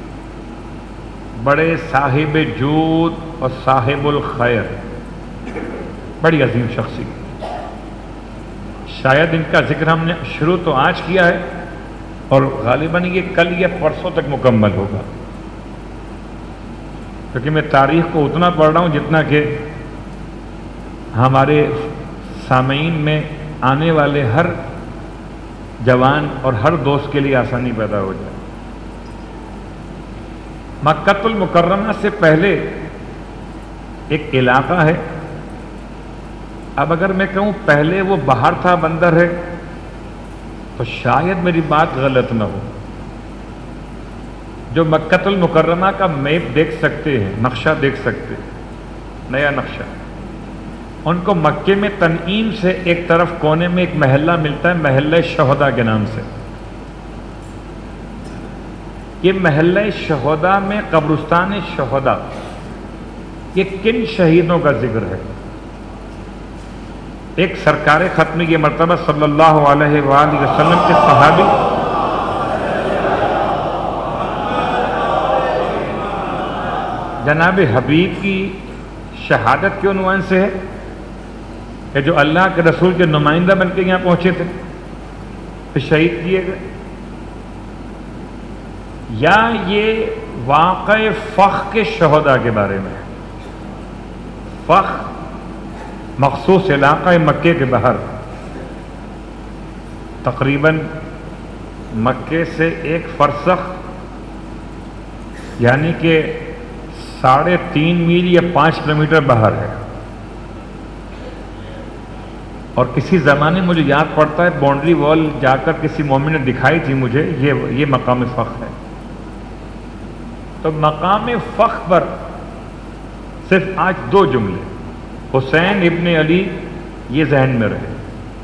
بڑے صاحب جود اور صاحب الخیر، بڑی عظیم شخصیت. شاید ان کا ذکر ہم نے شروع تو آج کیا ہے اور غالباً یہ کل یا پرسوں تک مکمل ہوگا. کیونکہ میں تاریخ کو اتنا پڑھ رہا ہوں جتنا کہ ہمارے سامعین میں آنے والے ہر جوان اور ہر دوست کے لیے آسانی پیدا ہو جائے۔ مکہ المکرمہ سے پہلے ایک علاقہ ہے، اب اگر میں کہوں پہلے وہ باہر تھا بندر ہے تو شاید میری بات غلط نہ ہو۔ جو مکہ المکرمہ کا میپ دیکھ سکتے ہیں، نقشہ دیکھ سکتے ہیں، نیا نقشہ، ان کو مکے میں تنعیم سے ایک طرف کونے میں ایک محلہ ملتا ہے، محلہ شہداء کے نام سے۔ یہ محلہ شہداء میں قبرستان شہداء، یہ کن شہیدوں کا ذکر ہے؟ ایک سرکار ختمی یہ مرتبہ صلی اللہ علیہ وآلہ وسلم کے صحابی جناب حبیب کی شہادت کے عنوان سے ہے کہ جو اللہ کے رسول کے نمائندہ بن کے یہاں پہنچے تھے، پھر شہید کیے گئے، یا یہ واقع فخ کے شہداء کے بارے میں؟ فخ مخصوص علاقہ مکے کے باہر، تقریباً مکے سے ایک فرسخ یعنی کہ ساڑھے تین میل یا پانچ کلومیٹر باہر ہے۔ اور کسی زمانے مجھے یاد پڑتا ہے باؤنڈری وال جا کر کسی مومن نے دکھائی تھی مجھے، یہ یہ مقام فخ ہے۔ تو مقام فخ پر صرف آج دو جملے حسین ابن علی یہ ذہن میں رہے۔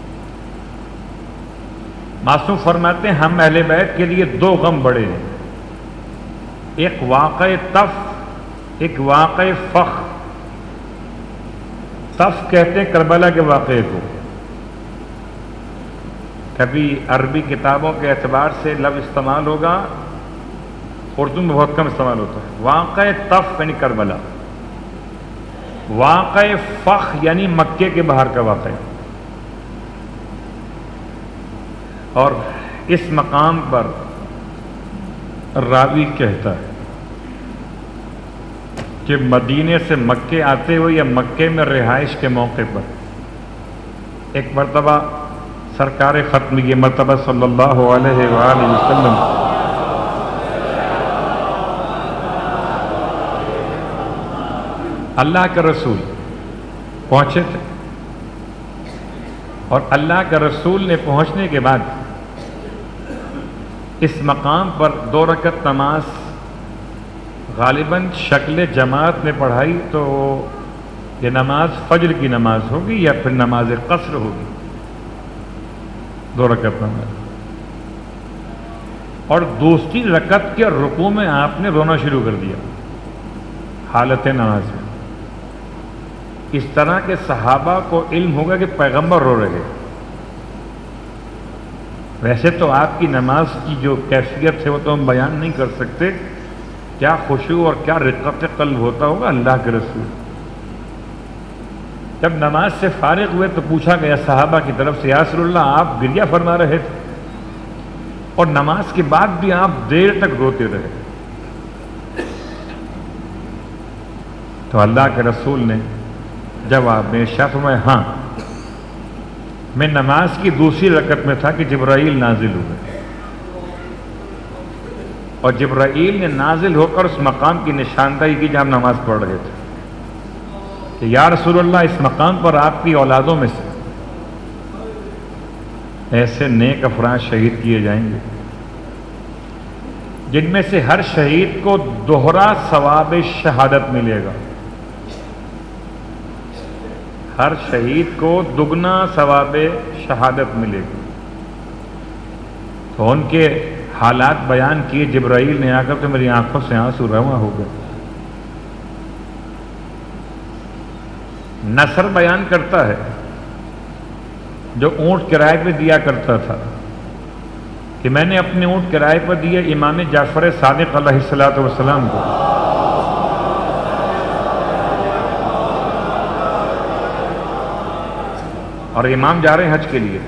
معصوم فرماتے ہیں ہم اہل بیت کے لیے دو غم بڑے ہیں، ایک واقع تف، ایک واقع فخ۔ تف کہتے ہیں کربلا کے واقعے کو، کبھی عربی کتابوں کے اعتبار سے لفظ استعمال ہوگا، اردو میں بہت کم استعمال ہوتا ہے۔ واقع تف یعنی کربلا، واقع فخ یعنی مکے کے باہر کا واقعہ۔ اور اس مقام پر راوی کہتا ہے کہ مدینے سے مکے آتے ہوئے یا مکے میں رہائش کے موقع پر ایک مرتبہ سرکار ختم یہ مرتبہ صلی اللہ علیہ وآلہ وسلم اللہ کے رسول پہنچے تھے، اور اللہ کے رسول نے پہنچنے کے بعد اس مقام پر دو رکعت نماز غالباً شکل جماعت میں پڑھائی، تو یہ نماز فجر کی نماز ہوگی یا پھر نماز قصر ہوگی، دو رکعت نماز۔ اور دوسری رکعت کے رکوع میں آپ نے رونا شروع کر دیا حالت نماز میں۔ اس طرح کے صحابہ کو علم ہوگا کہ پیغمبر رو رہے۔ ویسے تو آپ کی نماز کی جو کیفیت ہے وہ تو ہم بیان نہیں کر سکتے، کیا خشوع اور کیا رقت قلب ہوتا ہوگا اللہ کے رسول۔ جب نماز سے فارغ ہوئے تو پوچھا گیا صحابہ کی طرف سے، یا رسول اللہ آپ گریہ فرما رہے تھے اور نماز کے بعد بھی آپ دیر تک روتے رہے؟ تو اللہ کے رسول نے جواب میں ارشاد فرمایا، ہاں میں نماز کی دوسری رکعت میں تھا کہ جبرائیل نازل ہوئے، اور جبرائیل نے نازل ہو کر اس مقام کی نشاندہی کی جہاں نماز پڑھ رہے تھے کہ یا رسول اللہ اس مقام پر آپ کی اولادوں میں سے ایسے نیک افراد شہید کیے جائیں گے جن میں سے ہر شہید کو دوہرا ثواب شہادت ملے گا، ہر شہید کو دگنا ثواب شہادت ملے گی۔ تو ان کے حالات بیان کیے جبرائیل نے آ کر، تو میری آنکھوں سے آنسو رواں ہو گئے۔ نصر بیان کرتا ہے جو اونٹ کرائے پہ دیا کرتا تھا کہ میں نے اپنے اونٹ کرائے پر دیے امام جعفر صادق علیہ الصلوۃ والسلام کو، اور امام جا رہے ہیں حج کے لیے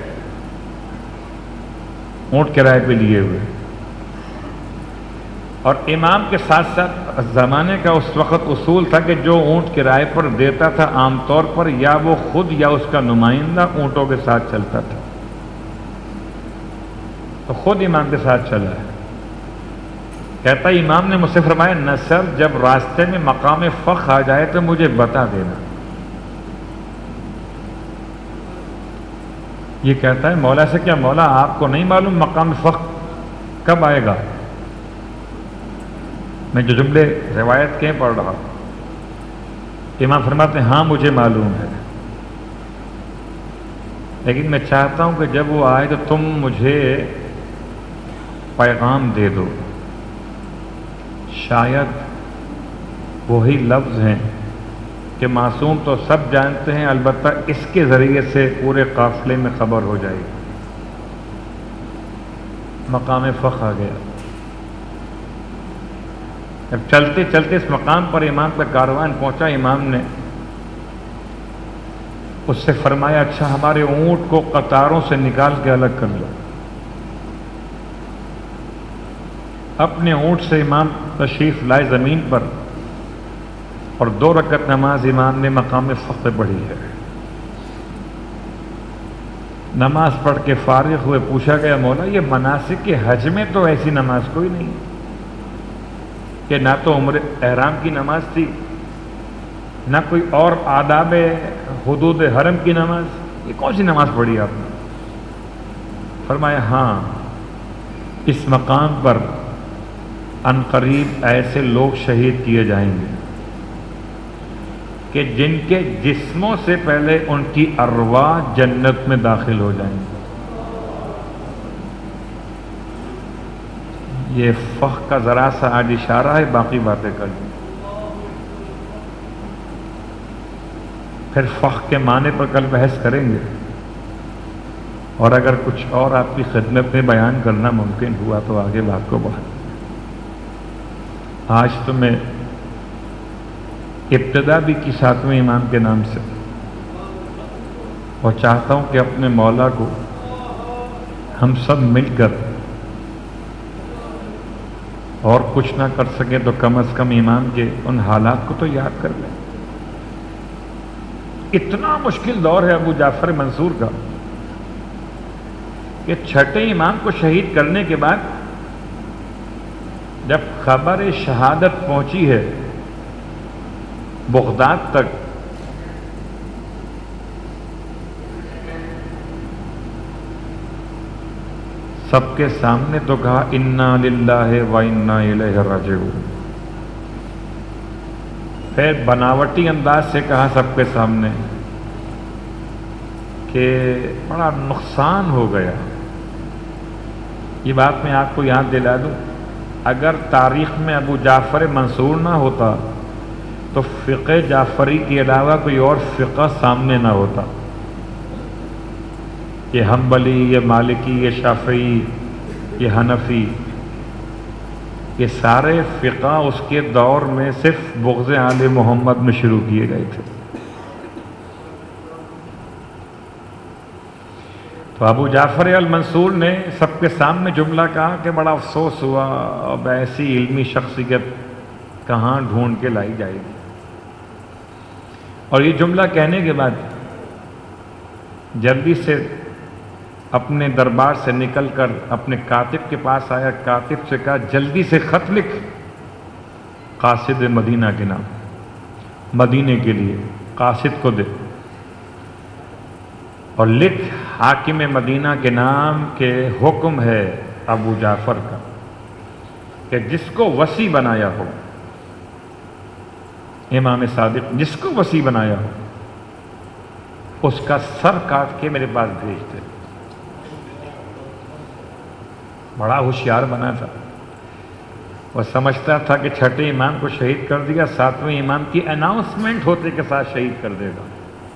اونٹ کرائے پہ لیے ہوئے، اور امام کے ساتھ ساتھ زمانے کا اس وقت اصول تھا کہ جو اونٹ کرائے پر دیتا تھا عام طور پر یا وہ خود یا اس کا نمائندہ اونٹوں کے ساتھ چلتا تھا، تو خود امام کے ساتھ چلا ہے۔ کہتا ہے امام نے مجھ سے فرمایا نصر جب راستے میں مقام فخ آ جائے تو مجھے بتا دینا۔ یہ کہتا ہے مولا سے کیا مولا آپ کو نہیں معلوم مقام فخ کب آئے گا؟ میں جو جملے روایت کے پڑھ رہا ہوں، امام فرماتے ہیں ہاں مجھے معلوم ہے، لیکن میں چاہتا ہوں کہ جب وہ آئے تو تم مجھے پیغام دے دو، شاید وہی لفظ ہیں کہ معصوم تو سب جانتے ہیں، البتہ اس کے ذریعے سے پورے قافلے میں خبر ہو جائے گی۔ مقام فخ آ گیا۔ جب چلتے چلتے اس مقام پر امام کا کاروان پہنچا، امام نے اس سے فرمایا اچھا ہمارے اونٹ کو قطاروں سے نکال کے الگ کر لو۔ اپنے اونٹ سے امام تشریف لائے زمین پر، اور دو رکعت نماز امام نے مقام فخ پہ پڑھی ہے۔ نماز پڑھ کے فارغ ہوئے، پوچھا گیا مولا یہ مناسک کے حج میں تو ایسی نماز کوئی نہیں کہ نہ تو عمر احرام کی نماز تھی، نہ کوئی اور آداب حدود حرم کی نماز، یہ کون سی نماز پڑھی آپ نے؟ فرمایا ہاں اس مقام پر عنقریب ایسے لوگ شہید کیے جائیں گے کہ جن کے جسموں سے پہلے ان کی ارواح جنت میں داخل ہو جائیں گے۔ یہ فخ کا ذرا سا آج اشارہ ہے، باقی باتیں کر دیں۔ پھر فخ کے معنی پر کل بحث کریں گے، اور اگر کچھ اور آپ کی خدمت میں بیان کرنا ممکن ہوا تو آگے بات کو بڑھائیں۔ آج تو میں ابتدا بھی کی ساتویں امام کے نام سے، اور چاہتا ہوں کہ اپنے مولا کو ہم سب مل کر اور کچھ نہ کر سکیں تو کم از کم امام کے ان حالات کو تو یاد کر لیں۔ اتنا مشکل دور ہے ابو جعفر منصور کا کہ چھٹے امام کو شہید کرنے کے بعد جب خبر شہادت پہنچی ہے بغداد تک، سب کے سامنے تو کہا انا للہ و انا الیہ راجعون، پھر بناوٹی انداز سے کہا سب کے سامنے کہ بڑا نقصان ہو گیا۔ یہ بات میں آپ کو یاد دلا دوں، اگر تاریخ میں ابو جعفر منصور نہ ہوتا تو فقہ جعفری کے علاوہ کوئی اور فقہ سامنے نہ ہوتا۔ یہ حنبلی، یہ مالکی، یہ شافعی، یہ حنفی، یہ سارے فقہ اس کے دور میں صرف بغض آل محمد میں شروع کیے گئے تھے۔ تو ابو جعفر المنصور نے سب کے سامنے جملہ کہا کہ بڑا افسوس ہوا، اب ایسی علمی شخصیت کہاں ڈھونڈ کے لائی جائے گی۔ اور یہ جملہ کہنے کے بعد جلدی سے اپنے دربار سے نکل کر اپنے کاتب کے پاس آیا، کاتب سے کہا جلدی سے خط لکھ قاصد مدینہ کے نام، مدینے کے لیے قاصد کو دے، اور لکھ حاکم مدینہ کے نام کے حکم ہے ابو جعفر کا کہ جس کو وصی بنایا ہو، امام صادق جس کو وصی بنایا ہو اس کا سر کاٹ کے میرے پاس بھیج دے۔ بڑا ہوشیار بنا تھا، وہ سمجھتا تھا کہ چھٹے امام کو شہید کر دیا، ساتویں امام کی اناؤنسمنٹ ہوتے کے ساتھ شہید کر دے گا۔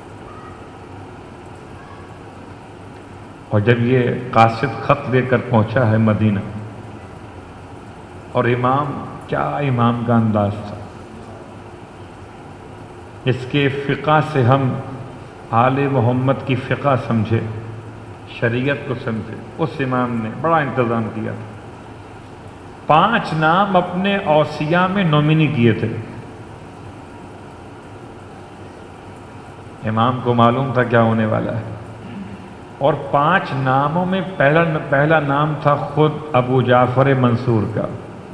اور جب یہ قاصد خط لے کر پہنچا ہے مدینہ، اور امام کیا امام کا انداز تھا، اس کے فقہ سے ہم آل محمد کی فقہ سمجھے، شریعت کو سمجھے، اس امام نے بڑا انتظام کیا تھا۔ پانچ نام اپنے اوصیاء میں نومینی کیے تھے. امام کو معلوم تھا کیا ہونے والا ہے، اور پانچ ناموں میں پہلا پہلا نام تھا خود ابو جعفر منصور کا.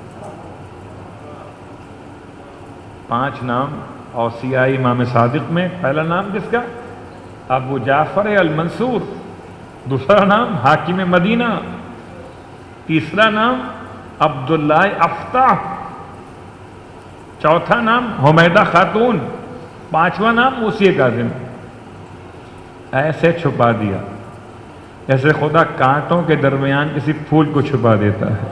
پانچ نام اوصیاء امام صادق میں پہلا نام کس کا؟ ابو جعفر المنصور. دوسرا نام حاکم مدینہ. تیسرا نام عبداللہ افتح. چوتھا نام حمیدہ خاتون. پانچواں نام موسی کاظم. ایسے چھپا دیا جیسے خدا کانٹوں کے درمیان کسی پھول کو چھپا دیتا ہے.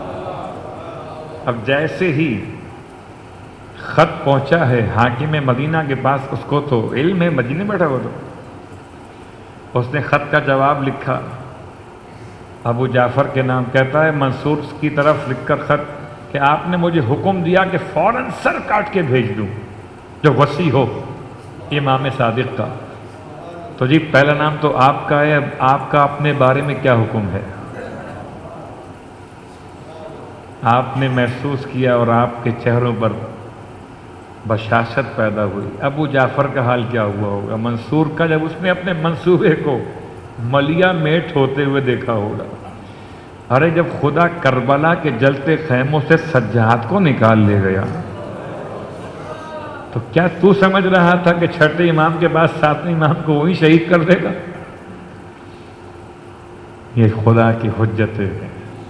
اب جیسے ہی خط پہنچا ہے حاکم مدینہ کے پاس، اس کو تو علم ہے، مدینے بیٹھا ہوا تو اس نے خط کا جواب لکھا ابو جعفر کے نام. کہتا ہے منصور کی طرف لکھ کر خط کہ آپ نے مجھے حکم دیا کہ فوراً سر کاٹ کے بھیج دوں جو وصی ہو امام صادق کا. تو جی پہلا نام تو آپ کا ہے، اب آپ کا اپنے بارے میں کیا حکم ہے؟ آپ نے محسوس کیا اور آپ کے چہروں پر بشاشت پیدا ہوئی. ابو جعفر کا حال کیا ہوا ہوگا منصور کا جب اس نے اپنے منصوبے کو ملیا میٹ ہوتے ہوئے دیکھا ہوگا. ارے جب خدا کربلا کے جلتے خیموں سے سجاد کو نکال لے گیا تو کیا تو سمجھ رہا تھا کہ چھٹے امام کے بعد ساتویں امام کو وہی شہید کر دے گا؟ یہ خدا کی حجت ہے.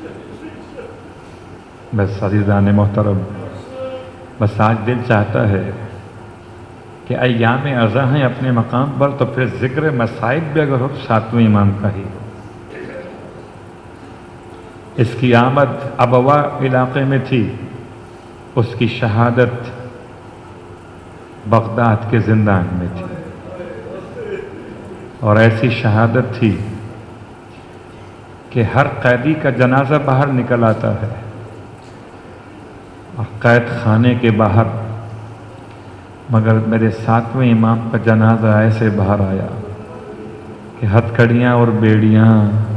بس عزیزان محترم، بس آج دل چاہتا ہے کہ ایام ازاں ہیں اپنے مقام پر، تو پھر ذکر مصائب بھی اگر ہو تو ساتویں امام کا ہی ہو. اس کی آمد ابوا علاقے میں تھی، اس کی شہادت بغداد کے زندان میں تھی، اور ایسی شہادت تھی کہ ہر قیدی کا جنازہ باہر نکل آتا ہے، اور قید خانے کے باہر مگر میرے ساتویں امام کا جنازہ ایسے باہر آیا کہ ہتھکڑیاں اور بیڑیاں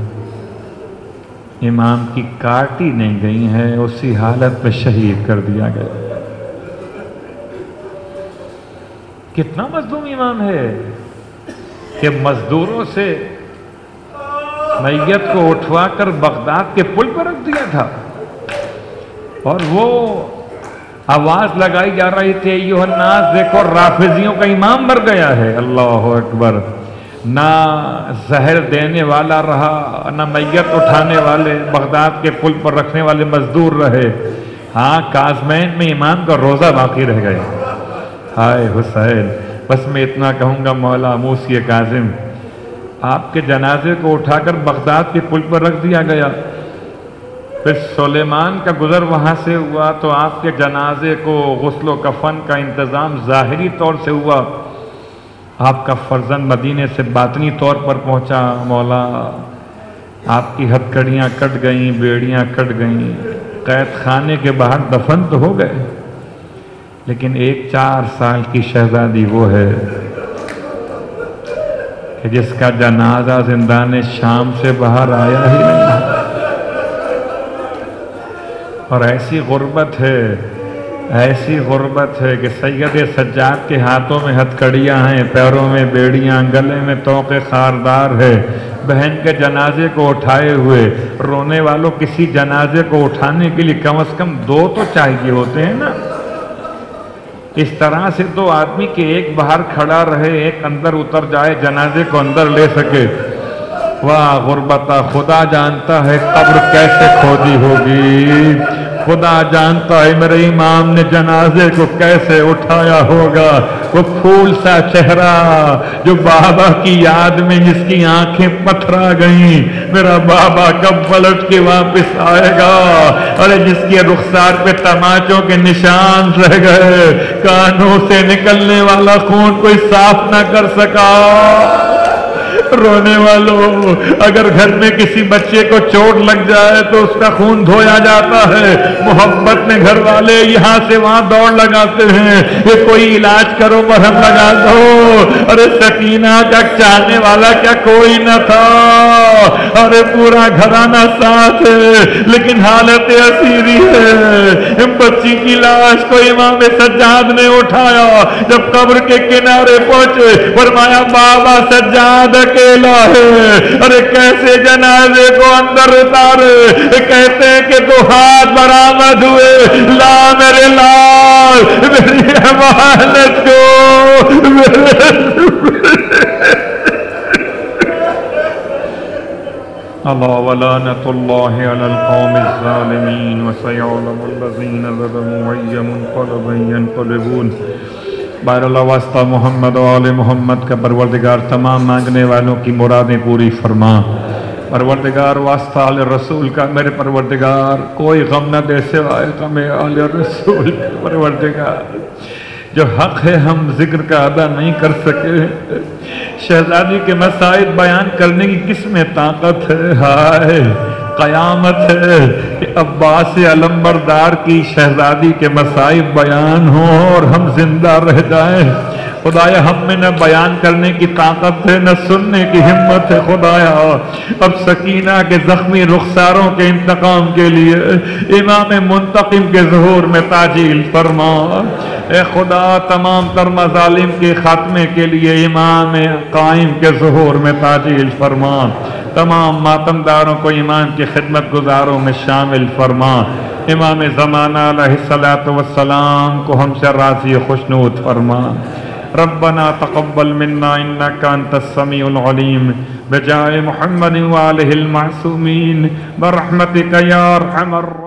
امام کی کاٹی نہیں گئی ہیں، اسی حالت میں شہید کر دیا گیا. کتنا مظلوم امام ہے کہ مزدوروں سے میت کو اٹھوا کر بغداد کے پل پر رکھ دیا تھا، اور وہ آواز لگائی جا رہی تھی ایھا الناس دیکھو رافضیوں کا امام مر گیا ہے. اللہ اکبر. نہ زہر دینے والا رہا، نہ میت اٹھانے والے بغداد کے پل پر رکھنے والے مزدور رہے. ہاں کازمین میں امام کا روزہ باقی رہ گیا. ہائے حسین. بس میں اتنا کہوں گا مولا موسی کاظم، آپ کے جنازے کو اٹھا کر بغداد کے پل پر رکھ دیا گیا. پھر سلیمان کا گزر وہاں سے ہوا تو آپ کے جنازے کو غسل و کفن کا انتظام ظاہری طور سے ہوا. آپ کا فرزند مدینے سے باطنی طور پر پہنچا. مولا آپ کی ہتھکڑیاں کٹ گئیں، بیڑیاں کٹ گئیں، قید خانے کے باہر دفن تو ہو گئے، لیکن ایک چار سال کی شہزادی وہ ہے کہ جس کا جنازہ زندان شام سے باہر آیا ہی نہیں. اور ایسی غربت ہے، ایسی غربت ہے کہ سید سجاد کے ہاتھوں میں ہتھکڑیاں ہیں، پیروں میں بیڑیاں، گلے میں طوق خاردار ہے. بہن کے جنازے کو اٹھائے ہوئے رونے والوں، کسی جنازے کو اٹھانے کے لیے کم از کم دو تو چاہیے ہوتے ہیں نا. اس طرح سے تو آدمی کہ ایک باہر کھڑا رہے، ایک اندر اتر جائے، جنازے کو اندر لے سکے. واہ غربتہ. خدا جانتا ہے قبر کیسے کھودی ہوگی، خدا جانتا ہے میرے امام نے جنازے کو کیسے اٹھایا ہوگا. وہ پھول سا چہرہ جو بابا کی یاد میں جس کی آنکھیں پتھرا گئیں، میرا بابا کب پلٹ کے واپس آئے گا. ارے جس کے رخسار پہ تماچوں کے نشان رہ گئے، کانوں سے نکلنے والا خون کوئی صاف نہ کر سکا. رونے والوں، اگر گھر میں کسی بچے کو چوٹ لگ جائے تو اس کا خون دھویا جاتا ہے، محبت میں گھر والے یہاں سے وہاں دوڑ لگاتے ہیں، یہ کوئی علاج کرو مرہم لگا دو۔ ارے سکینہ کا چاہنے والا کیا کوئی نہ تھا؟ ارے پورا گھرانہ ساتھ ہے لیکن حالت اسیری ہے۔ بچی کی لاش کو امام سجاد نے اٹھایا، جب قبر کے کنارے پہنچے فرمایا بابا سجاد اکیلا ہے۔ ارے کیسے جنازے کو اندر اتارے؟ کہتے ہیں کہ دو ہاتھ برآمد ہوئے، لا میرے لال میری امانت کو اللہ ولعنۃ اللہ علی القوم الظالمین وسیعلم الذین ظلموا ای منقلب ینقلبون۔ بہر اللہ واسطہ محمد و آل محمد کا پروردگار تمام مانگنے والوں کی مرادیں پوری فرما۔ پروردگار واسطہ آل رسول کا میرے پروردگار کوئی غم نہ دے سوائے غم آل رسول کا پروردگار۔ جو حق ہے ہم ذکر کا ادا نہیں کر سکے، شہزادی کے مسائل بیان کرنے کی کس میں طاقت ہے؟ ہائے قیامت ہے کہ عباس علمبردار کی شہزادی کے مسائل بیان ہوں اور ہم زندہ رہ جائیں۔ خدایا ہم میں نہ بیان کرنے کی طاقت ہے نہ سننے کی ہمت ہے۔ خدایا اب سکینہ کے زخمی رخساروں کے انتقام کے لیے امام منتقم کے ظہور میں تعجیل فرما۔ اے خدا تمام تر مظالم کے خاتمے کے لیے امام قائم کے ظہور میں تعجیل فرما۔ تمام ماتمداروں کو ایمان کی خدمت گزاروں میں شامل فرما۔ امام زمانہ علیہ الصلوۃ والسلام کو ہم سے راضی خوشنود فرما۔ ربنا تقبل منا انك انت السميع العليم بجاه محمد وآله المعصومين برحمتك يا ارحم الراحمين۔